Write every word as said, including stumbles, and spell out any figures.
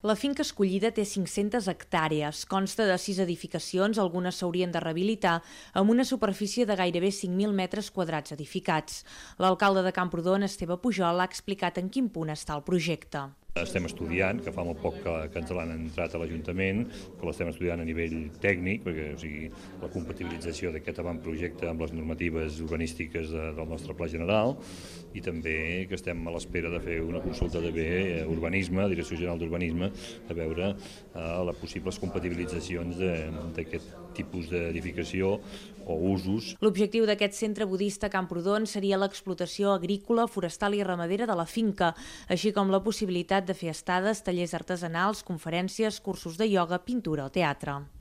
La finca escollida té cinc-centes hectàrees, consta de sis edificacions, algunes s'haurien de rehabilitar, amb una superfície de gairebé cinc mil metres quadrats edificats. L'alcalde de Camprodon, Esteve Pujol, ha explicat en quin punt està el projecte. Estem estudiant, que fa molt poc que, que ens l'han entrat a l'Ajuntament, que l'estem estudiant a nivell tècnic, perquè o sigui, la compatibilització d'aquest avantprojecte amb les normatives urbanístiques de, del nostre Pla General, i també que estem a l'espera de fer una consulta de bé urbanisme, Direcció General d'Urbanisme, a veure eh, les possibles compatibilitzacions d'aquest tipus d'edificació o usos. L'objectiu d'aquest centre budista a Camprodon seria l'explotació agrícola, forestal i ramadera de la finca, així com la possibilitat de fer estades, tallers artesanals, conferències, cursos de ioga, pintura o teatre.